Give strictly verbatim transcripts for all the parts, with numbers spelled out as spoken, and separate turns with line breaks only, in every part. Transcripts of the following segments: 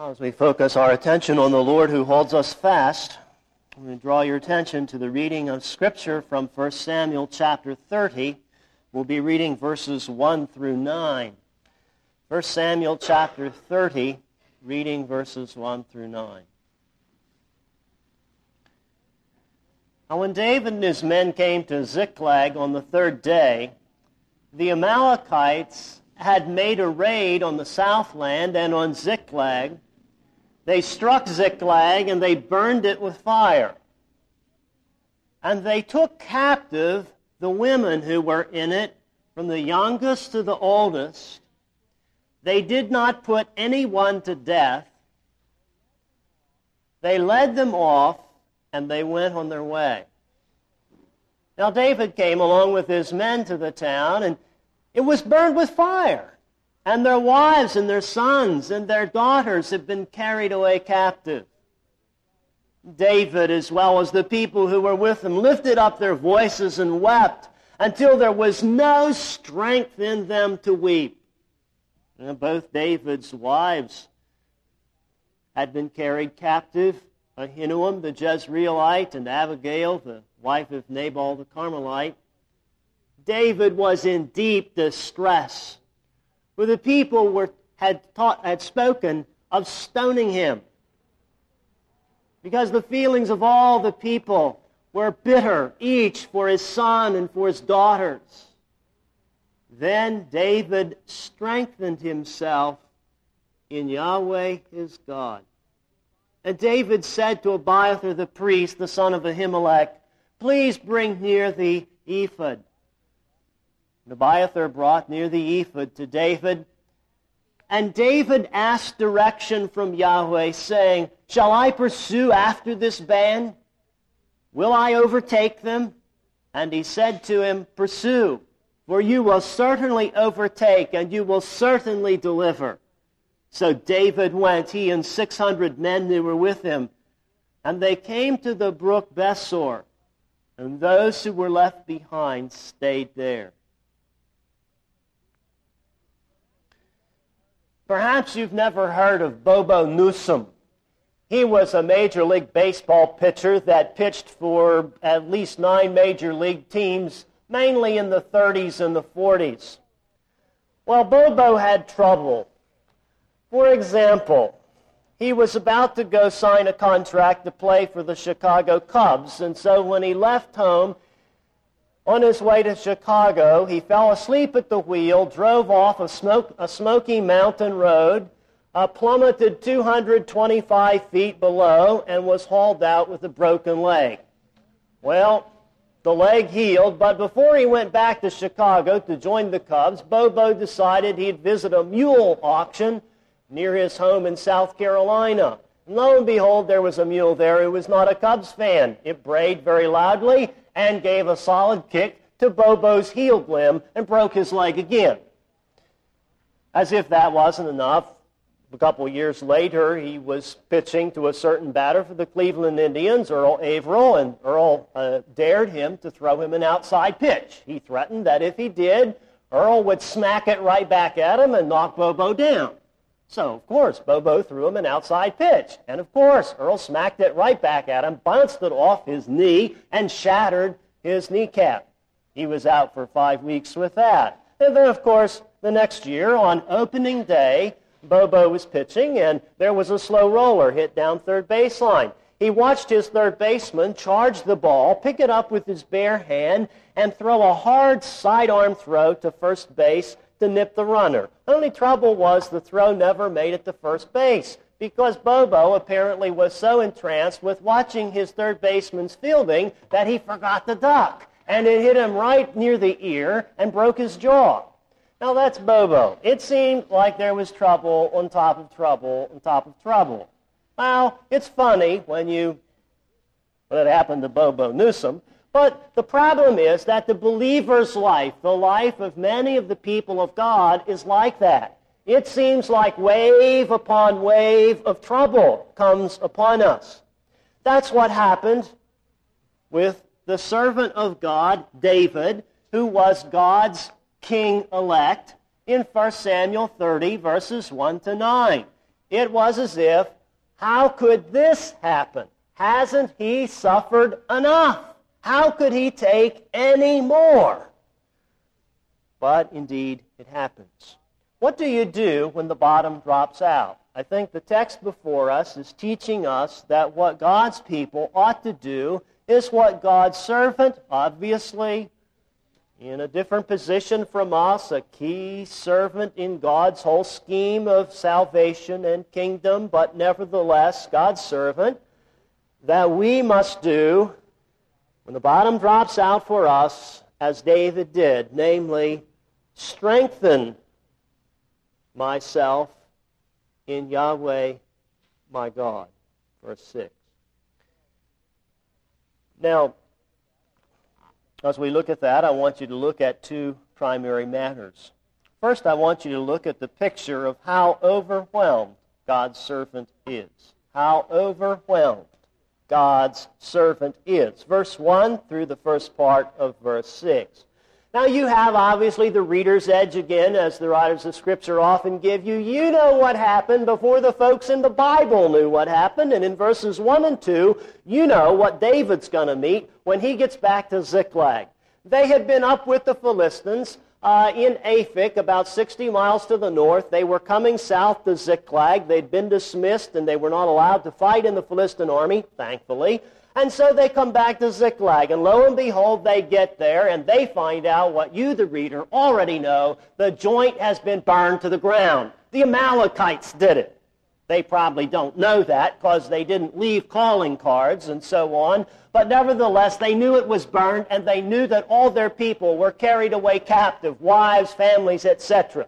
As we focus our attention on the Lord who holds us fast, I'm going to draw your attention to the reading of Scripture from First Samuel chapter thirty. We'll be reading verses one through nine. First Samuel chapter thirty, reading verses one through nine. Now when David and his men came to Ziklag on the third day, the Amalekites had made a raid on the southland and on Ziklag. They struck Ziklag and they burned it with fire. And they took captive the women who were in it, from the youngest to the oldest. They did not put anyone to death. They led them off and they went on their way. Now David came along with his men to the town, and it was burned with fire. And their wives and their sons and their daughters had been carried away captive. David, as well as the people who were with him, lifted up their voices and wept until there was no strength in them to weep. And both David's wives had been carried captive, Ahinoam the Jezreelite and Abigail, the wife of Nabal the Carmelite. David was in deep distress, for the people were, had, taught, had spoken of stoning him, because the feelings of all the people were bitter, each for his son and for his daughters. Then David strengthened himself in Yahweh his God. And David said to Abiathar the priest, the son of Ahimelech, "Please bring near the ephod." And Abiathar brought near the ephod to David. And David asked direction from Yahweh, saying, "Shall I pursue after this band? Will I overtake them?" And he said to him, "Pursue, for you will certainly overtake, and you will certainly deliver." So David went, he and six hundred men who were with him, and they came to the brook Besor, and those who were left behind stayed there. Perhaps you've never heard of Bobo Newsom. He was a Major League Baseball pitcher that pitched for at least nine Major League teams, mainly in the thirties and the forties. Well, Bobo had trouble. For example, he was about to go sign a contract to play for the Chicago Cubs, and so when he left home, on his way to Chicago, he fell asleep at the wheel, drove off a, smoke, a smoky mountain road, uh, plummeted two hundred twenty-five feet below, and was hauled out with a broken leg. Well, the leg healed, but before he went back to Chicago to join the Cubs, Bobo decided he'd visit a mule auction near his home in South Carolina. And lo and behold, there was a mule there who was not a Cubs fan. It brayed very loudly and gave a solid kick to Bobo's healed limb and broke his leg again. As if that wasn't enough, a couple years later, he was pitching to a certain batter for the Cleveland Indians, Earl Averill, and Earl uh, dared him to throw him an outside pitch. He threatened that if he did, Earl would smack it right back at him and knock Bobo down. So, of course, Bobo threw him an outside pitch. And, of course, Earl smacked it right back at him, bounced it off his knee, and shattered his kneecap. He was out for five weeks with that. And then, of course, the next year, on opening day, Bobo was pitching, and there was a slow roller hit down third baseline. He watched his third baseman charge the ball, pick it up with his bare hand, and throw a hard sidearm throw to first base to nip the runner. The only trouble was the throw never made it to first base, because Bobo apparently was so entranced with watching his third baseman's fielding that he forgot to duck, and it hit him right near the ear and broke his jaw. Now that's Bobo. It seemed like there was trouble on top of trouble on top of trouble. Well, it's funny when you, when it happened to Bobo Newsom, but the problem is that the believer's life, the life of many of the people of God, is like that. It seems like wave upon wave of trouble comes upon us. That's what happened with the servant of God, David, who was God's king-elect, in First Samuel thirty, verses one to nine. It was as if, how could this happen? Hasn't he suffered enough? How could he take any more? But indeed, it happens. What do you do when the bottom drops out? I think the text before us is teaching us that what God's people ought to do is what God's servant, obviously, in a different position from us, a key servant in God's whole scheme of salvation and kingdom, but nevertheless, God's servant, that we must do when the bottom drops out for us, as David did, namely, strengthen myself in Yahweh my God. Verse six. Now, as we look at that, I want you to look at two primary matters. First, I want you to look at the picture of how overwhelmed God's servant is. How overwhelmed God's servant is. Verse one through the first part of verse six. Now you have obviously the reader's edge again, as the writers of Scripture often give you. You know what happened before the folks in the Bible knew what happened. And in verses one and two, you know what David's going to meet when he gets back to Ziklag. They had been up with the Philistines uh, in Aphek, about sixty miles to the north. They were coming south to Ziklag. They'd been dismissed, and they were not allowed to fight in the Philistine army, thankfully. And so they come back to Ziklag, and lo and behold, they get there, and they find out what you, the reader, already know. The joint has been burned to the ground. The Amalekites did it. They probably don't know that because they didn't leave calling cards and so on. But nevertheless, they knew it was burned, and they knew that all their people were carried away captive, wives, families, et cetera.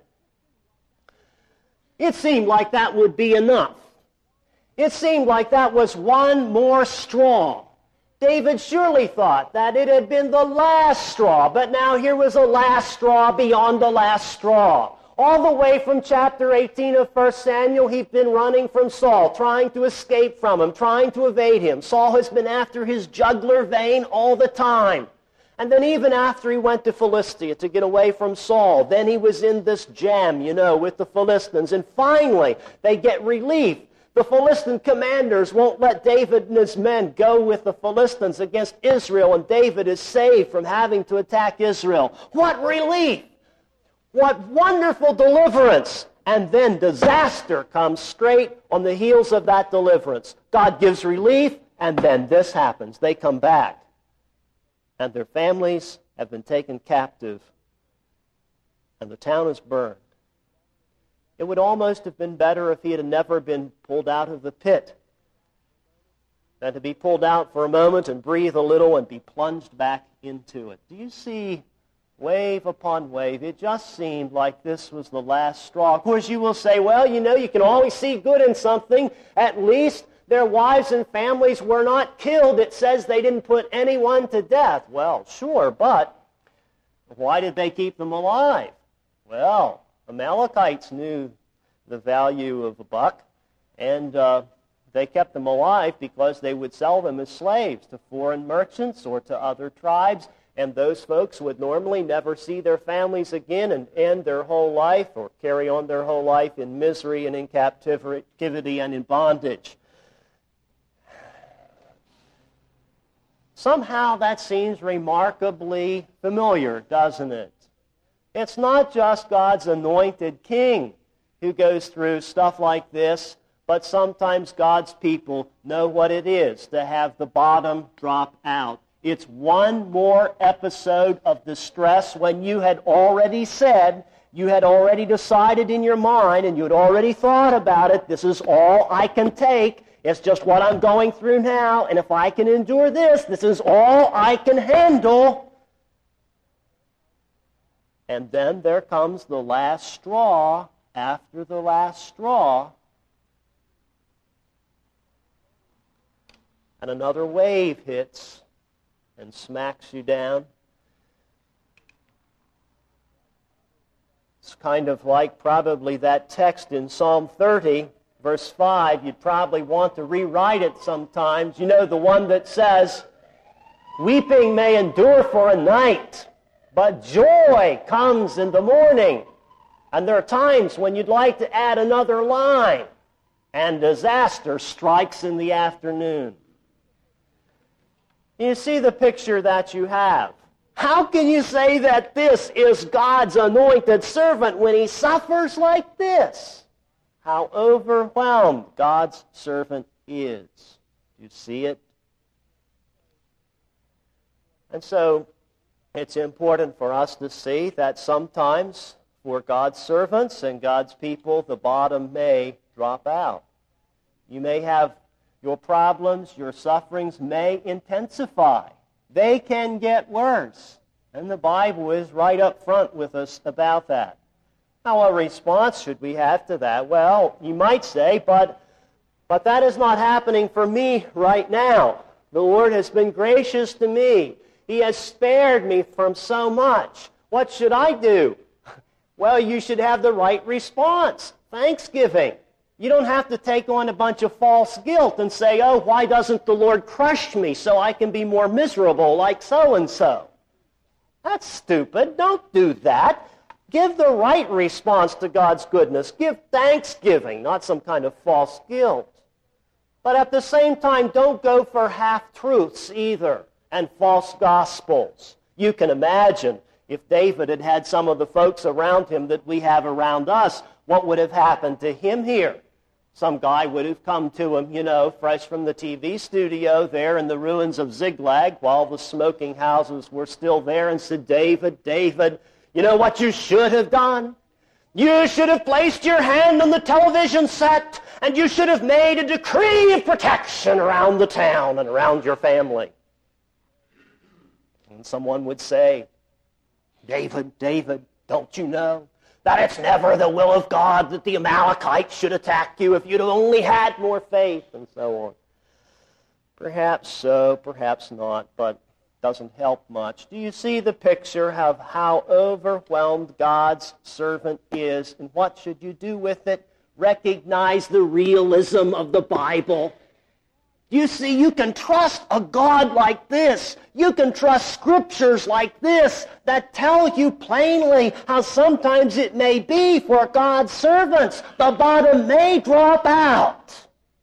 It seemed like that would be enough. It seemed like that was one more straw. David surely thought that it had been the last straw, but now here was a last straw beyond the last straw. All the way from chapter eighteen of First Samuel, he'd been running from Saul, trying to escape from him, trying to evade him. Saul has been after his jugular vein all the time. And then even after he went to Philistia to get away from Saul, then he was in this jam, you know, with the Philistines. And finally, they get relief. The Philistine commanders won't let David and his men go with the Philistines against Israel, and David is saved from having to attack Israel. What relief! What wonderful deliverance! And then disaster comes straight on the heels of that deliverance. God gives relief, and then this happens. They come back, and their families have been taken captive, and the town is burned. It would almost have been better if he had never been pulled out of the pit than to be pulled out for a moment and breathe a little and be plunged back into it. Do you see wave upon wave? It just seemed like this was the last straw. Of course, you will say, well, you know, you can always see good in something. At least their wives and families were not killed. It says they didn't put anyone to death. Well, sure, but why did they keep them alive? Well, Amalekites knew the value of a buck, and uh, they kept them alive because they would sell them as slaves to foreign merchants or to other tribes, and those folks would normally never see their families again and end their whole life or carry on their whole life in misery and in captivity and in bondage. Somehow that seems remarkably familiar, doesn't it? It's not just God's anointed king who goes through stuff like this, but sometimes God's people know what it is to have the bottom drop out. It's one more episode of distress when you had already said, you had already decided in your mind, and you had already thought about it, this is all I can take. It's just what I'm going through now, and if I can endure this, this is all I can handle. And then there comes the last straw after the last straw. And another wave hits and smacks you down. It's kind of like probably that text in Psalm thirty, verse five. You'd probably want to rewrite it sometimes. You know, the one that says, weeping may endure for a night, but joy comes in the morning. And there are times when you'd like to add another line. and disaster strikes in the afternoon. You see the picture that you have. How can you say that this is God's anointed servant when he suffers like this? How overwhelmed God's servant is. You see it? And so it's important for us to see that sometimes for God's servants and God's people, the bottom may drop out. You may have your problems, your sufferings may intensify. They can get worse. And the Bible is right up front with us about that. Now, what response should we have to that? Well, you might say, but, but that is not happening for me right now. The Lord has been gracious to me. He has spared me from so much. What should I do? Well, you should have the right response. Thanksgiving. You don't have to take on a bunch of false guilt and say, oh, why doesn't the Lord crush me so I can be more miserable like so-and-so? That's stupid. Don't do that. Give the right response to God's goodness. Give thanksgiving, not some kind of false guilt. But at the same time, don't go for half-truths either and false gospels. You can imagine if David had had some of the folks around him that we have around us, what would have happened to him here? Some guy would have come to him, you know, fresh from the T V studio there in the ruins of Ziklag while the smoking houses were still there and said, David, David, you know what you should have done? You should have placed your hand on the television set and you should have made a decree of protection around the town and around your family. And someone would say, David, David, don't you know that it's never the will of God that the Amalekites should attack you if you'd only had more faith, and so on. Perhaps so, perhaps not, but doesn't help much. Do you see the picture of how overwhelmed God's servant is, and what should you do with it? Recognize the realism of the Bible. You see, you can trust a God like this. You can trust scriptures like this that tell you plainly how sometimes it may be for God's servants. The bottom may drop out.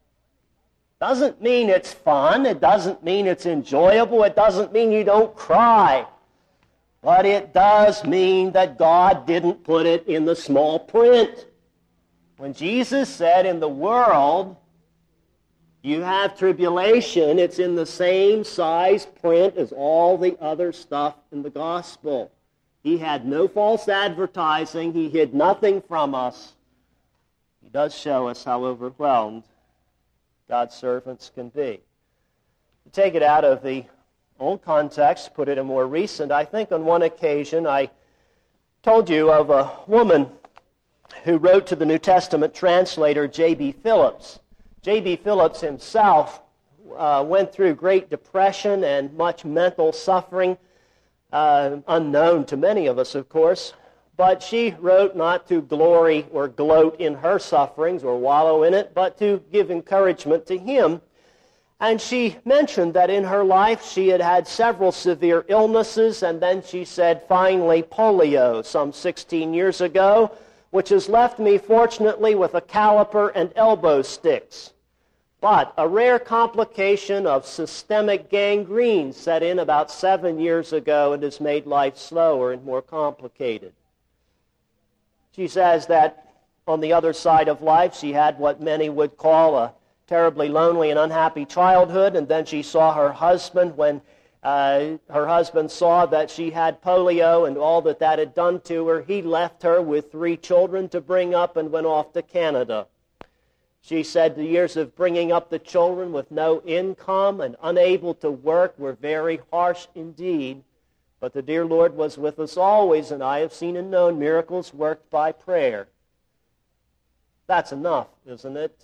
Doesn't mean it's fun. It doesn't mean it's enjoyable. It doesn't mean you don't cry. But it does mean that God didn't put it in the small print. When Jesus said in the world, you have tribulation, it's in the same size print as all the other stuff in the gospel. He had no false advertising. He hid nothing from us. He does show us how overwhelmed God's servants can be. To take it out of the old context, put it in more recent, I think on one occasion I told you of a woman who wrote to the New Testament translator J B Phillips. J B Phillips himself uh, went through Great Depression and much mental suffering, uh, unknown to many of us, of course. But she wrote not to glory or gloat in her sufferings or wallow in it, but to give encouragement to him. And she mentioned that in her life she had had several severe illnesses, and then she said, finally, polio some sixteen years ago, which has left me, fortunately, with a caliper and elbow sticks. But a rare complication of systemic gangrene set in about seven years ago and has made life slower and more complicated. She says that on the other side of life, she had what many would call a terribly lonely and unhappy childhood, and then she saw her husband when Uh, her husband saw that she had polio and all that that had done to her. He left her with three children to bring up and went off to Canada. She said the years of bringing up the children with no income and unable to work were very harsh indeed. But the dear Lord was with us always, and I have seen and known miracles worked by prayer. That's enough, isn't it?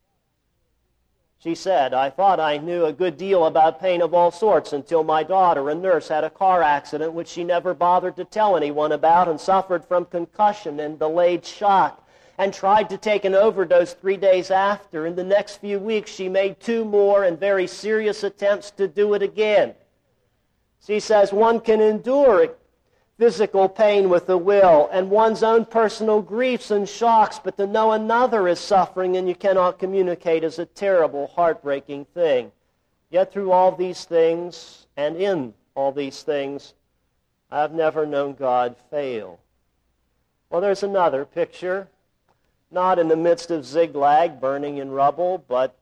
She said, I thought I knew a good deal about pain of all sorts until my daughter, a nurse, had a car accident which she never bothered to tell anyone about and suffered from concussion and delayed shock and tried to take an overdose three days after. In the next few weeks, she made two more and very serious attempts to do it again. She says one can endure physical pain with the will, and one's own personal griefs and shocks, but to know another is suffering and you cannot communicate is a terrible, heartbreaking thing. Yet through all these things, and in all these things, I've never known God fail. Well, there's another picture, not in the midst of Ziklag, burning in rubble, but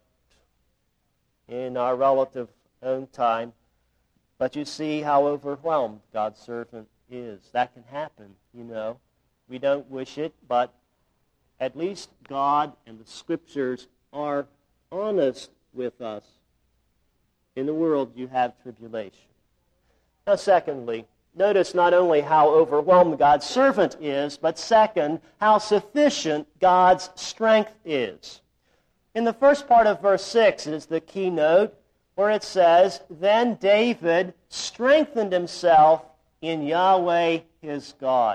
in our relative own time. But you see how overwhelmed God's servant is. That can happen, you know. We don't wish it, but at least God and the Scriptures are honest with us. In the world you have tribulation. Now, secondly, notice not only how overwhelmed God's servant is, but second, how sufficient God's strength is. In the first part of verse six is the keynote, where it says, "Then David strengthened himself in Yahweh his God."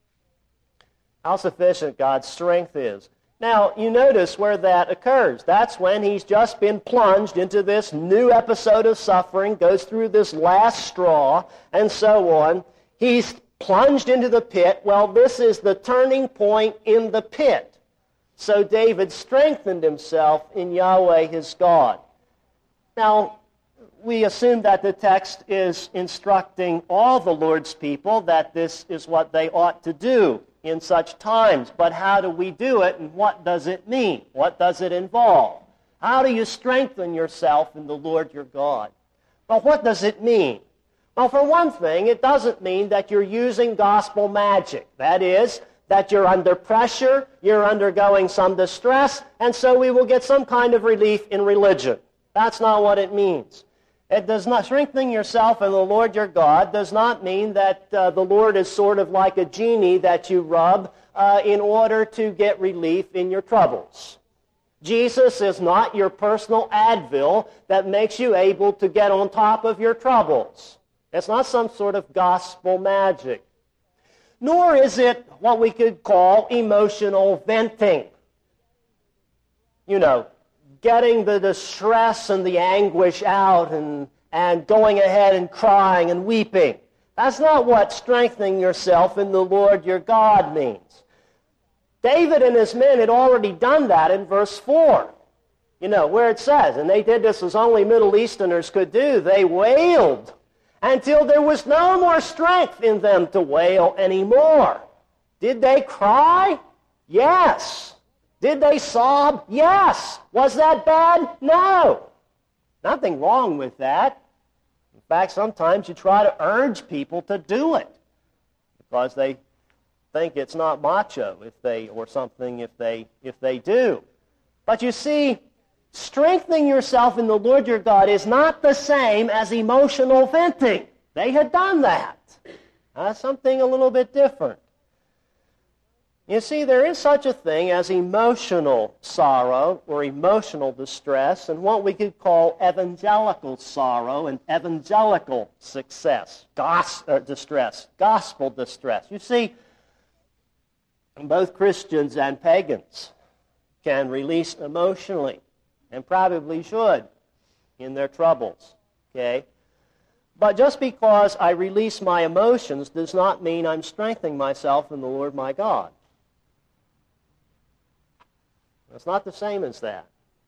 How sufficient God's strength is. Now, you notice where that occurs. That's when he's just been plunged into this new episode of suffering, goes through this last straw, and so on. He's plunged into the pit. Well, this is the turning point in the pit. So David strengthened himself in Yahweh his God. Now, we assume that the text is instructing all the Lord's people that this is what they ought to do in such times. But how do we do it, and what does it mean? What does it involve? How do you strengthen yourself in the Lord your God? Well, what does it mean? Well, for one thing, it doesn't mean that you're using gospel magic. That is, that you're under pressure, you're undergoing some distress, and so we will get some kind of relief in religion. That's not what it means. It does not, strengthening yourself in the Lord your God does not mean that uh, the Lord is sort of like a genie that you rub uh, in order to get relief in your troubles. Jesus is not your personal Advil that makes you able to get on top of your troubles. It's not some sort of gospel magic. Nor is it what we could call emotional venting. You know, getting the distress and the anguish out and, and going ahead and crying and weeping. That's not what strengthening yourself in the Lord your God means. David and his men had already done that in verse four. You know, where it says, and they did this as only Middle Easterners could do. They wailed until there was no more strength in them to wail anymore. Did they cry? Yes. Did they sob? Yes. Was that bad? No. Nothing wrong with that. In fact, sometimes you try to urge people to do it because they think it's not macho if they or something if they if they do. But you see, strengthening yourself in the Lord your God is not the same as emotional venting. They had done that. That's something a little bit different. You see, there is such a thing as emotional sorrow or emotional distress and what we could call evangelical sorrow and evangelical success, gos- or distress, gospel distress. You see, both Christians and pagans can release emotionally and probably should in their troubles, okay? But just because I release my emotions does not mean I'm strengthening myself in the Lord my God. It's not the same as that.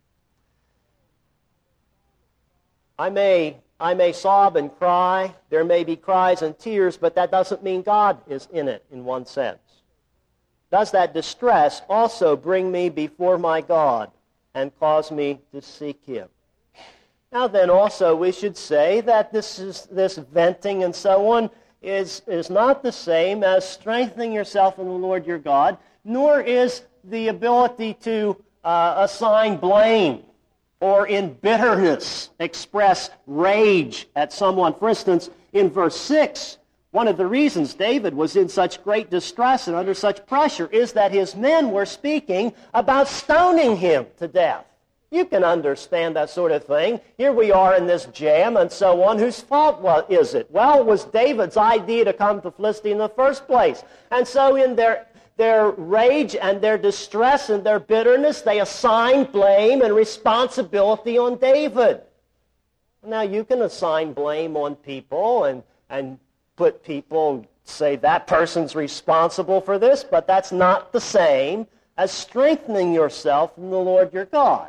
I may, I may sob and cry. There may be cries and tears, but that doesn't mean God is in it in one sense. Does that distress also bring me before my God and cause me to seek Him? Now then, also we should say that this is this venting and so on is, is not the same as strengthening yourself in the Lord your God, nor is the ability to uh, assign blame or in bitterness express rage at someone. For instance, in verse six, one of the reasons David was in such great distress and under such pressure is that his men were speaking about stoning him to death. You can understand that sort of thing. Here we are in this jam and so on. Whose fault was, is it? Well, it was David's idea to come to Philistine in the first place. And so in their their rage and their distress and their bitterness, they assigned blame and responsibility on David. Now, you can assign blame on people and, and put people say that person's responsible for this, but that's not the same as strengthening yourself in the Lord your God.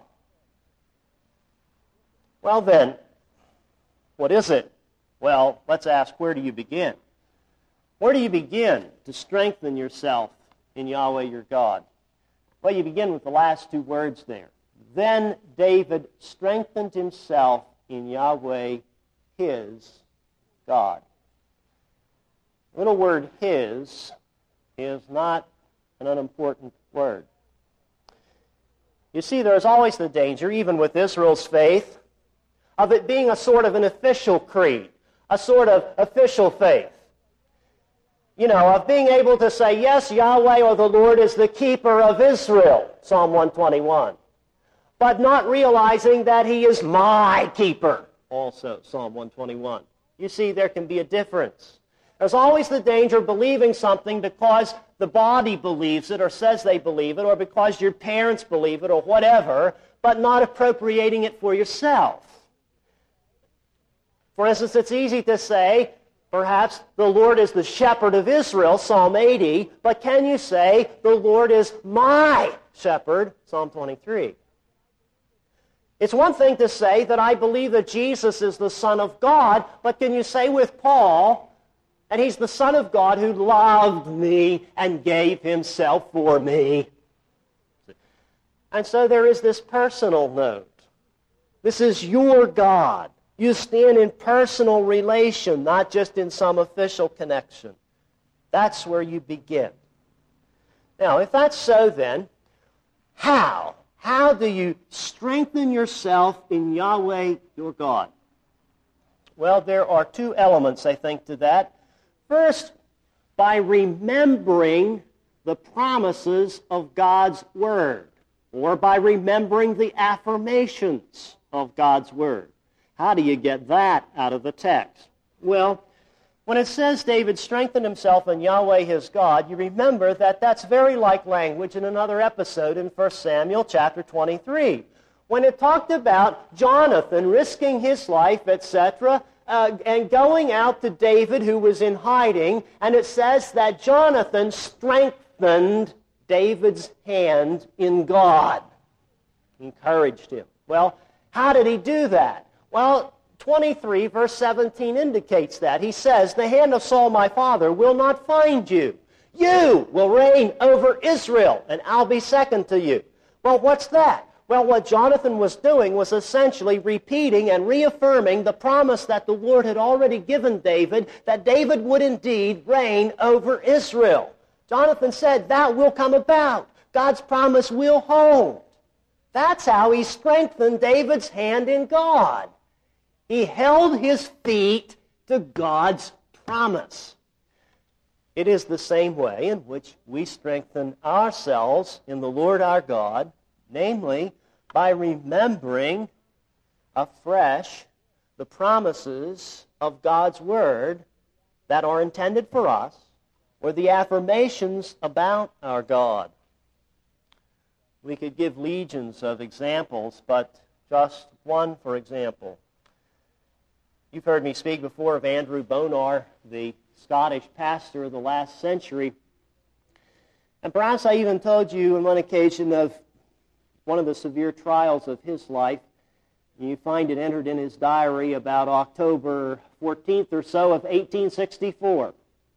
Well then, what is it? Well, let's ask, where do you begin? Where do you begin to strengthen yourself in Yahweh your God? Well, you begin with the last two words there. Then David strengthened himself in Yahweh his God. The little word his is not an unimportant word. You see, there's always the danger, even with Israel's faith, of it being a sort of an official creed, a sort of official faith. You know, of being able to say, yes, Yahweh or the Lord is the keeper of Israel, Psalm one twenty-one, but not realizing that he is my keeper, also Psalm one twenty-one. You see, there can be a difference. There's always the danger of believing something because the body believes it or says they believe it, or because your parents believe it or whatever, but not appropriating it for yourself. For instance, it's easy to say, perhaps, the Lord is the shepherd of Israel, Psalm eighty, but can you say, the Lord is my shepherd, Psalm twenty-three? It's one thing to say that I believe that Jesus is the Son of God, but can you say with Paul, and he's the Son of God who loved me and gave himself for me? And so there is this personal note. This is your God. You stand in personal relation, not just in some official connection. That's where you begin. Now, if that's so, then, how? How do you strengthen yourself in Yahweh your God? Well, there are two elements, I think, to that. First, by remembering the promises of God's Word, or by remembering the affirmations of God's Word. How do you get that out of the text? Well, when it says David strengthened himself in Yahweh his God, you remember that that's very like language in another episode in First Samuel chapter twenty-three, when it talked about Jonathan risking his life, et cetera, uh, and going out to David who was in hiding, and it says that Jonathan strengthened David's hand in God, encouraged him. Well, how did he do that? Well, twenty-three, verse seventeen indicates that. He says, the hand of Saul my father will not find you. You will reign over Israel, and I'll be second to you. Well, what's that? Well, what Jonathan was doing was essentially repeating and reaffirming the promise that the Lord had already given David, that David would indeed reign over Israel. Jonathan said, that will come about. God's promise will hold. That's how he strengthened David's hand in God. He held his feet to God's promise. It is the same way in which we strengthen ourselves in the Lord our God, namely by remembering afresh the promises of God's Word that are intended for us, or the affirmations about our God. We could give legions of examples, but just one, for example. You've heard me speak before of Andrew Bonar, the Scottish pastor of the last century. And perhaps I even told you on one occasion of one of the severe trials of his life. You find it entered in his diary about October fourteenth or so of eighteen sixty-four.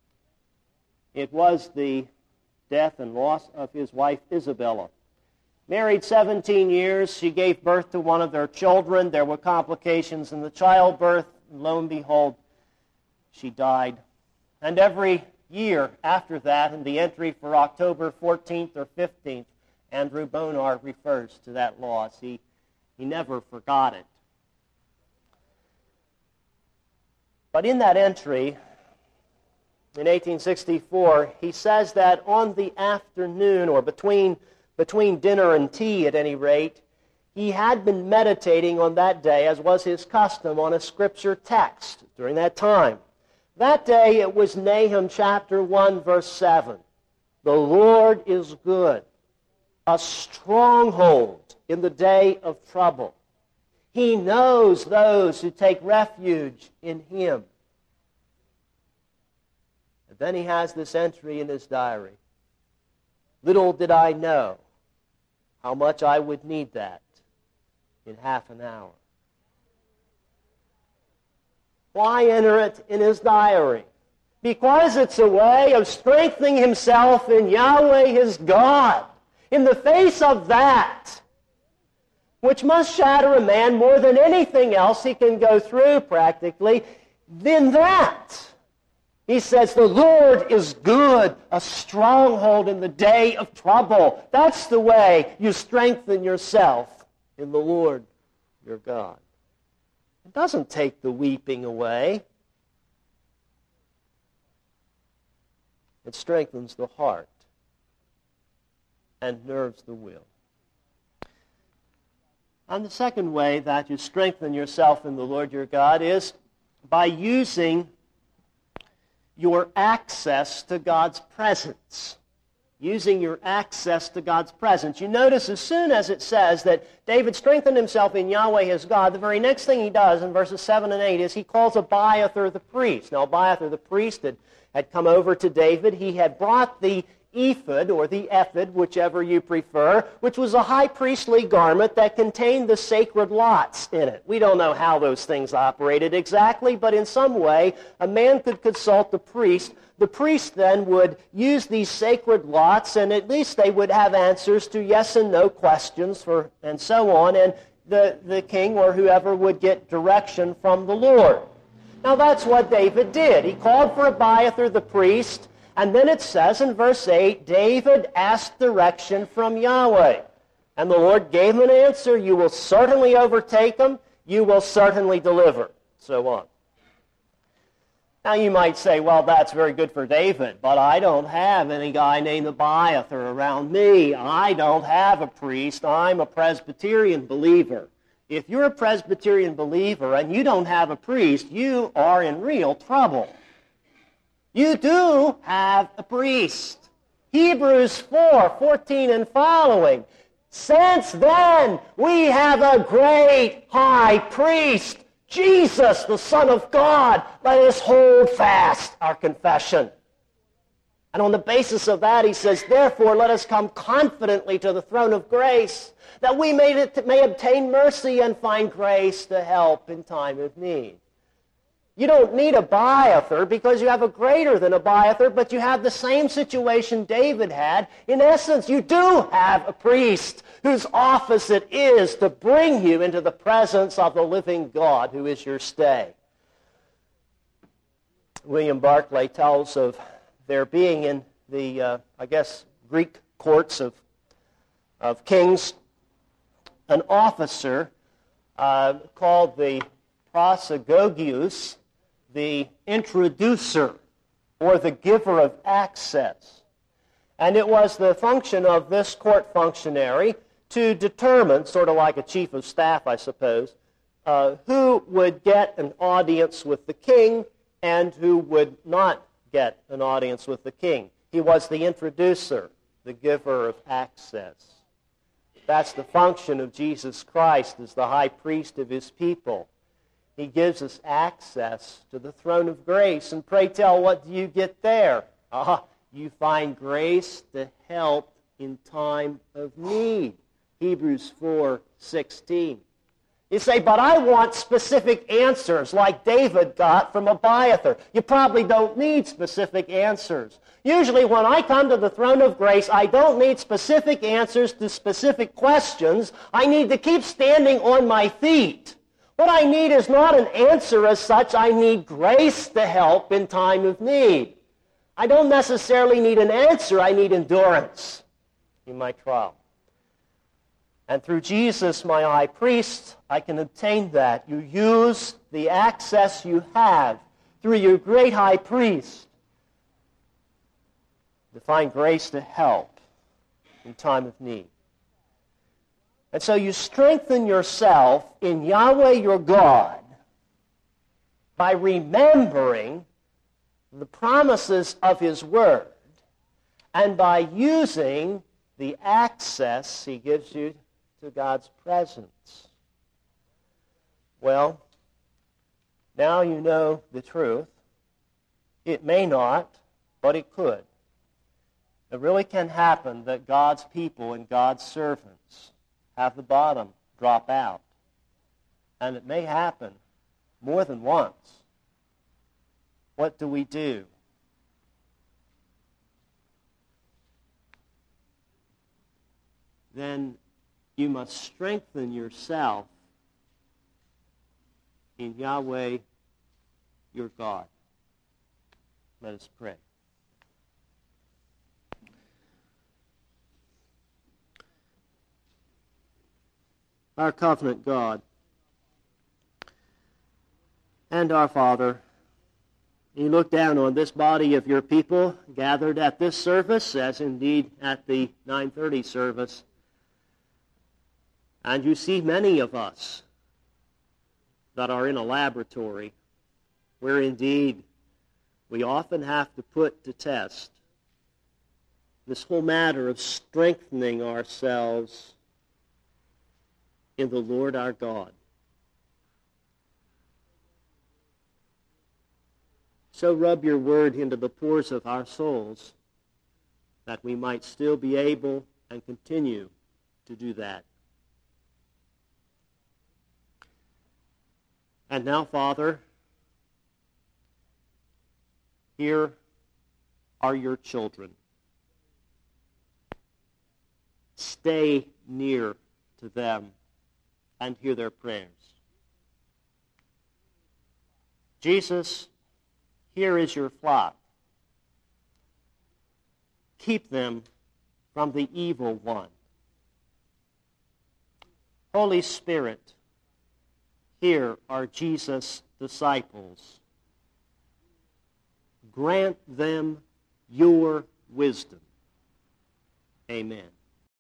It was the death and loss of his wife Isabella. Married seventeen years, she gave birth to one of their children. There were complications in the childbirth. Lo and behold, she died. And every year after that, in the entry for October fourteenth or fifteenth, Andrew Bonar refers to that loss. He, he never forgot it. But in that entry, in eighteen sixty-four, he says that on the afternoon, or between, between dinner and tea at any rate, he had been meditating on that day, as was his custom, on a scripture text during that time. That day it was Nahum chapter one, verse seven. The Lord is good, a stronghold in the day of trouble. He knows those who take refuge in Him. But then he has this entry in his diary. Little did I know how much I would need that in half an hour. Why enter it in his diary? Because it's a way of strengthening himself in Yahweh his God. In the face of that, which must shatter a man more than anything else he can go through practically, then that, he says, the Lord is good, a stronghold in the day of trouble. That's the way you strengthen yourself in the Lord your God. It doesn't take the weeping away. It strengthens the heart and nerves the will. And the second way that you strengthen yourself in the Lord your God is by using your access to God's presence. Using your access to God's presence. You notice as soon as it says that David strengthened himself in Yahweh his God, the very next thing he does in verses seven and eight is he calls Abiathar the priest. Now Abiathar the priest had, had come over to David. He had brought the ephod, or the ephod, whichever you prefer, which was a high priestly garment that contained the sacred lots in it. We don't know how those things operated exactly, but in some way, a man could consult the priest. The priest then would use these sacred lots, and at least they would have answers to yes and no questions, for, and so on, and the, the king or whoever would get direction from the Lord. Now that's what David did. He called for Abiathar the priest, and then it says in verse eight, David asked direction from Yahweh. And the Lord gave him an answer, you will certainly overtake him, you will certainly deliver, so on. Now you might say, well, that's very good for David, but I don't have any guy named Abiathar around me. I don't have a priest. I'm a Presbyterian believer. If you're a Presbyterian believer and you don't have a priest, you are in real trouble. You do have a priest. Hebrews four, fourteen and following. Since then, we have a great high priest, Jesus, the Son of God. Let us hold fast our confession. And on the basis of that, he says, therefore, let us come confidently to the throne of grace, that we may, may obtain mercy and find grace to help in time of need. You don't need Abiathar because you have a greater than Abiathar, but you have the same situation David had. In essence, you do have a priest whose office it is to bring you into the presence of the living God who is your stay. William Barclay tells of there being in the, uh, I guess, Greek courts of, of kings, an officer uh, called the prosagogius, the introducer, or the giver of access. And it was the function of this court functionary to determine, sort of like a chief of staff, I suppose, uh, who would get an audience with the king and who would not get an audience with the king. He was the introducer, the giver of access. That's the function of Jesus Christ as the high priest of his people. He gives us access to the throne of grace. And pray tell, what do you get there? Ah, you find grace to help in time of need. Hebrews four sixteen. You say, but I want specific answers like David got from Abiathar. You probably don't need specific answers. Usually when I come to the throne of grace, I don't need specific answers to specific questions. I need to keep standing on my feet. What I need is not an answer as such. I need grace to help in time of need. I don't necessarily need an answer. I need endurance in my trial. And through Jesus, my high priest, I can obtain that. You use the access you have through your great high priest to find grace to help in time of need. And so you strengthen yourself in Yahweh your God by remembering the promises of his word and by using the access he gives you to God's presence. Well, now you know the truth. It may not but it could. It really can happen that God's people and God's servants have the bottom drop out. And it may happen more than once. What do we do? Then you must strengthen yourself in Yahweh your God. Let us pray. Our covenant God and our Father, you look down on this body of your people gathered at this service, as indeed at the nine thirty service, and you see many of us that are in a laboratory where indeed we often have to put to test this whole matter of strengthening ourselves in the Lord our God. So rub your word into the pores of our souls that we might still be able and continue to do that. And now, Father, here are your children. Stay near to them and hear their prayers. Jesus, here is your flock. Keep them from the evil one. Holy Spirit, here are Jesus' disciples. Grant them your wisdom. Amen.